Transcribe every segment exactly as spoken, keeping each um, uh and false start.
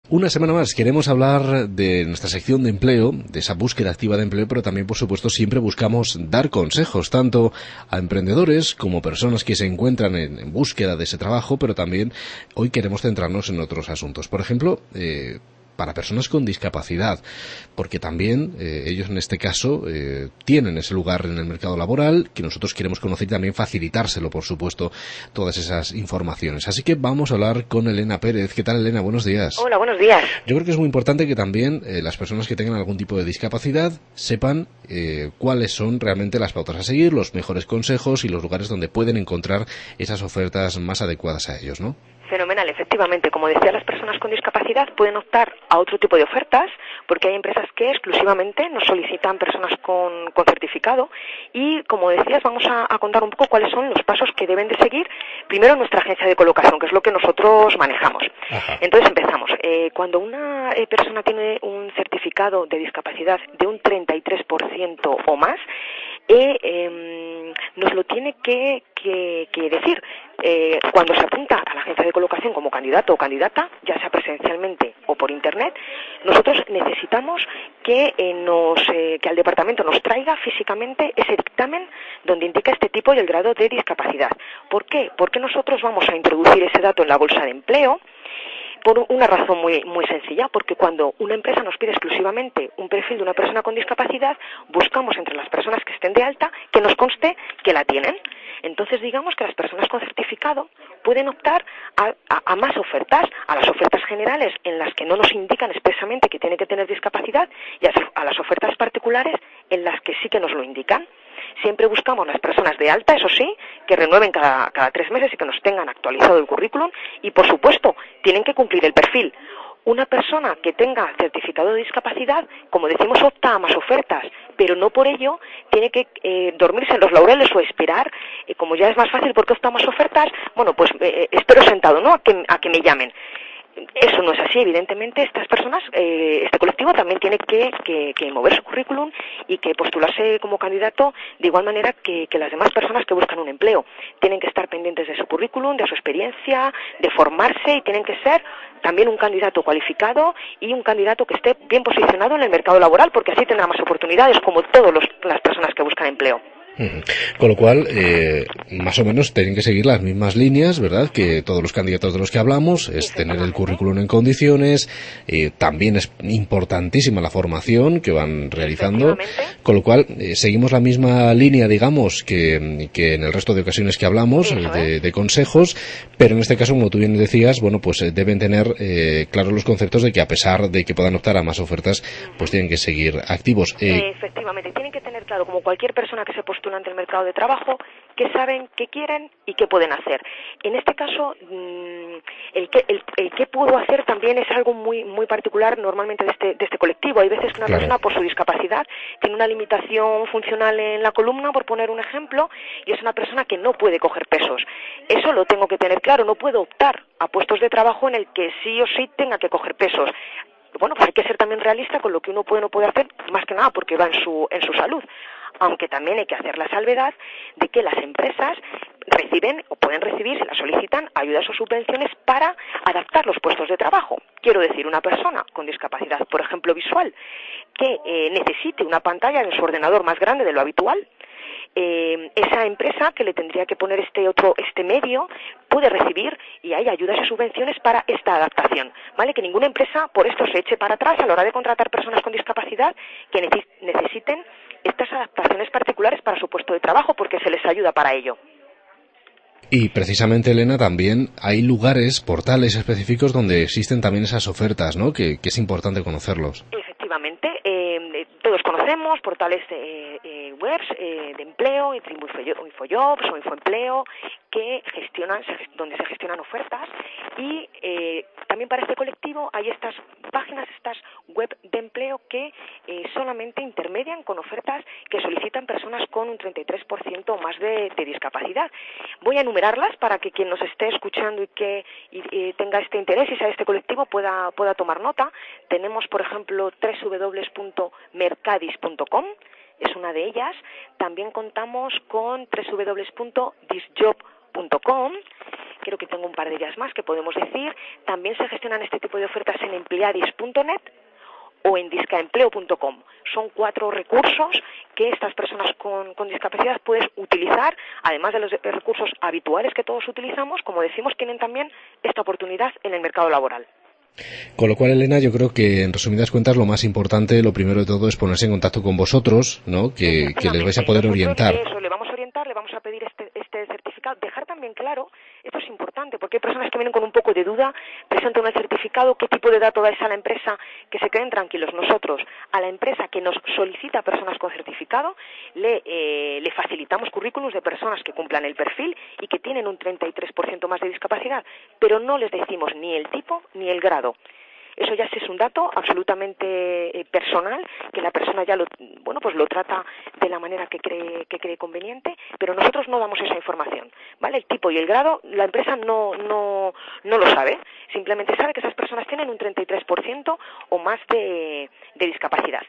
Una semana más queremos hablar de nuestra sección de empleo, de esa búsqueda activa de empleo, pero también, por supuesto, siempre buscamos dar consejos tanto a emprendedores como personas que se encuentran en, en búsqueda de ese trabajo, pero también hoy queremos centrarnos en otros asuntos. Por ejemplo, eh, para personas con discapacidad, porque también eh, ellos en este caso eh, tienen ese lugar en el mercado laboral que nosotros queremos conocer y también facilitárselo, por supuesto, todas esas informaciones. Así que vamos a hablar con Elena Pérez. ¿Qué tal, Elena? Buenos días. Hola, buenos días. Yo creo que es muy importante que también eh, las personas que tengan algún tipo de discapacidad sepan eh, cuáles son realmente las pautas a seguir, los mejores consejos y los lugares donde pueden encontrar esas ofertas más adecuadas a ellos, ¿no? Fenomenal, efectivamente. Como decía, las personas con discapacidad pueden optar a otro tipo de ofertas porque hay empresas que exclusivamente nos solicitan personas con, con certificado y, como decías, vamos a, a contar un poco cuáles son los pasos que deben de seguir primero nuestra agencia de colocación, que es lo que nosotros manejamos. Ajá. Entonces empezamos. Eh, cuando una eh, persona tiene un certificado de discapacidad de un treinta y tres por ciento o más, eh, eh, nos lo tiene que, que, que decir. Eh, cuando se apunta a la agencia de colocación como candidato o candidata, ya sea presencialmente o por internet, nosotros necesitamos que, eh, nos, eh, que al departamento nos traiga físicamente ese dictamen donde indica este tipo y el grado de discapacidad. ¿Por qué? Porque nosotros vamos a introducir ese dato en la bolsa de empleo por una razón muy, muy sencilla, porque cuando una empresa nos pide exclusivamente un perfil de una persona con discapacidad, buscamos entre las personas que estén de alta que nos conste que la tienen. Entonces, digamos que las personas con certificado pueden optar a, a, a más ofertas, a las ofertas generales en las que no nos indican expresamente que tiene que tener discapacidad y a, a las ofertas particulares en las que sí que nos lo indican. Siempre buscamos las personas de alta, eso sí, que renueven cada, cada tres meses y que nos tengan actualizado el currículum y, por supuesto, tienen que cumplir el perfil. Una persona que tenga certificado de discapacidad, como decimos, opta a más ofertas, pero no por ello tiene que eh, dormirse en los laureles o esperar, eh, como ya es más fácil porque opta a más ofertas, bueno, pues eh, espero sentado, ¿no?, a que, a que me llamen. Eso no es así, evidentemente estas personas, eh, este colectivo también tiene que, que, que mover su currículum y que postularse como candidato de igual manera que, que las demás personas que buscan un empleo. Tienen que estar pendientes de su currículum, de su experiencia, de formarse y tienen que ser también un candidato cualificado y un candidato que esté bien posicionado en el mercado laboral porque así tendrá más oportunidades como todas las personas que buscan empleo. Con lo cual, eh, más o menos tienen que seguir las mismas líneas, ¿verdad?, que todos los candidatos de los que hablamos, es tener el currículum en condiciones, eh, también es importantísima la formación que van realizando, con lo cual eh, seguimos la misma línea, digamos, que, que en el resto de ocasiones que hablamos, eh, de, de consejos, pero en este caso, como tú bien decías, bueno, pues eh, deben tener eh, claros los conceptos de que a pesar de que puedan optar a más ofertas, pues tienen que seguir activos. Eh, Efectivamente, tienen que tener claro, como cualquier persona que se postula ante el mercado de trabajo, qué saben, qué quieren y qué pueden hacer. En este caso, el qué, el, el qué puedo hacer también es algo muy muy particular normalmente de este, de este colectivo. Hay veces que una claro. persona, por su discapacidad, tiene una limitación funcional en la columna, por poner un ejemplo, y es una persona que no puede coger pesos. Eso lo tengo que tener claro, no puedo optar a puestos de trabajo en el que sí o sí tenga que coger pesos. Bueno, pues hay que ser también realista con lo que uno puede o no puede hacer, más que nada porque va en su en su salud. Aunque también hay que hacer la salvedad de que las empresas reciben o pueden recibir, si las solicitan, ayudas o subvenciones para adaptar los puestos de trabajo. Quiero decir, una persona con discapacidad, por ejemplo, visual, que eh, necesite una pantalla en su ordenador más grande de lo habitual, Eh, esa empresa que le tendría que poner este otro este medio puede recibir y hay ayudas y subvenciones para esta adaptación, ¿vale? Que ninguna empresa por esto se eche para atrás a la hora de contratar personas con discapacidad que necesiten estas adaptaciones particulares para su puesto de trabajo porque se les ayuda para ello. Y precisamente, Elena, también hay lugares, portales específicos donde existen también esas ofertas, ¿no? Que, que es importante conocerlos. Efectivamente, eh, todos conocemos portales eh, eh, webs eh, de empleo, Infojobs o Infoempleo, que gestionan, donde se gestionan ofertas y eh, también para este colectivo hay estas páginas, estas web de empleo que eh, solamente intermedian con ofertas que solicitan personas con un treinta y tres por ciento o más de, de discapacidad. Voy a enumerarlas para que quien nos esté escuchando y que y, y tenga este interés y sea este colectivo pueda, pueda tomar nota. Tenemos, por ejemplo, doble u doble u doble u punto mercadis punto com, es una de ellas. También contamos con doble u doble u doble u punto disjob punto com, creo que tengo un par de ellas más que podemos decir. También se gestionan este tipo de ofertas en empleadis punto net o en discaempleo punto com. Son cuatro recursos que estas personas con, con discapacidad pueden utilizar, además de los recursos habituales que todos utilizamos, como decimos, tienen también esta oportunidad en el mercado laboral. Con lo cual, Elena, yo creo que en resumidas cuentas lo más importante, lo primero de todo es ponerse en contacto con vosotros, ¿no? Que, que les vais a poder orientar. Eso, le vamos a orientar, le vamos a pedir este, este certificado. Dejar también claro, esto es importante, porque hay personas que vienen con un poco de duda, presentan un certificado, ¿qué tipo de dato dais a la empresa? Que se queden tranquilos. Nosotros, a la empresa que nos solicita personas con certificado, le, eh, le facilitamos currículums de personas que cumplan el perfil y que tienen un treinta y tres por ciento más de discapacidad, pero no les decimos ni el tipo ni el grado. Eso ya es un dato absolutamente personal, que la persona ya lo, bueno, pues lo trata de la manera que cree, que cree conveniente, pero nosotros no damos esa información, ¿vale? El tipo y el grado, la empresa no, no, no lo sabe, simplemente sabe que esas personas tienen un treinta y tres por ciento o más de, de discapacidad.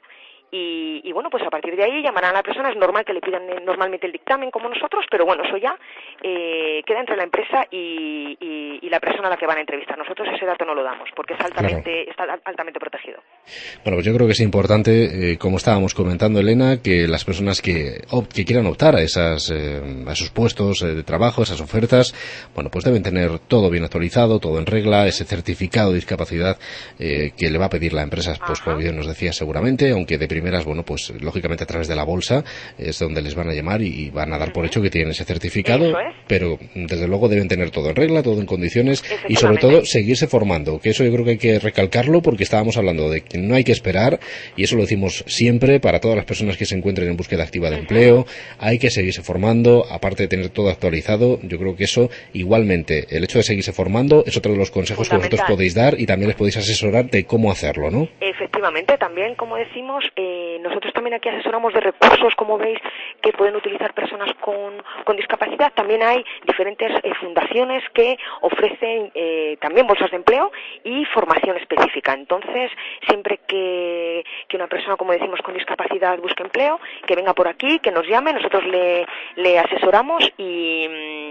Y, y bueno, pues a partir de ahí llamarán a la persona. Es normal que le pidan normalmente el dictamen como nosotros, pero bueno, eso ya eh, queda entre la empresa y, y, y la persona a la que van a entrevistar. Nosotros ese dato no lo damos porque es altamente, claro. Está altamente protegido. Bueno, pues yo creo que es importante, eh, como estábamos comentando, Elena, que las personas que, opt, que quieran optar a, esas, eh, a esos puestos eh, de trabajo, esas ofertas, bueno, pues deben tener todo bien actualizado, todo en regla, ese certificado de discapacidad eh, que le va a pedir la empresa, pues Ajá. como bien nos decía seguramente, aunque de primeras, bueno, pues lógicamente a través de la bolsa es donde les van a llamar y van a dar por hecho que tienen ese certificado, es. pero desde luego deben tener todo en regla, todo en condiciones y sobre todo seguirse formando, que eso yo creo que hay que recalcarlo porque estábamos hablando de que no hay que esperar y eso lo decimos siempre para todas las personas que se encuentren en búsqueda activa de empleo, hay que seguirse formando, aparte de tener todo actualizado. Yo creo que eso igualmente, el hecho de seguirse formando es otro de los consejos que vosotros podéis dar y también les podéis asesorar de cómo hacerlo, ¿no? Efectivamente, también como decimos, eh, nosotros también aquí asesoramos de recursos, como veis, que pueden utilizar personas con, con discapacidad. También hay diferentes eh, fundaciones que ofrecen eh, también bolsas de empleo y formación específica. Entonces, siempre que, que una persona, como decimos, con discapacidad busque empleo, que venga por aquí, que nos llame, nosotros le, le asesoramos y,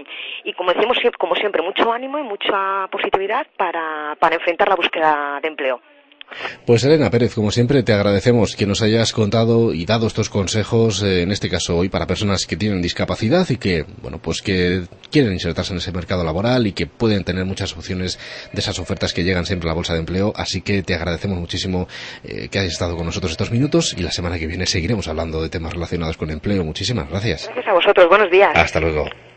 y como decimos, como siempre, mucho ánimo y mucha positividad para, para enfrentar la búsqueda de empleo. Pues Elena Pérez, como siempre, te agradecemos que nos hayas contado y dado estos consejos, eh, en este caso hoy para personas que tienen discapacidad y que, bueno, pues que quieren insertarse en ese mercado laboral y que pueden tener muchas opciones de esas ofertas que llegan siempre a la bolsa de empleo. Así que te agradecemos muchísimo eh, que hayas estado con nosotros estos minutos y la semana que viene seguiremos hablando de temas relacionados con empleo. Muchísimas gracias. Gracias a vosotros. Buenos días. Hasta luego.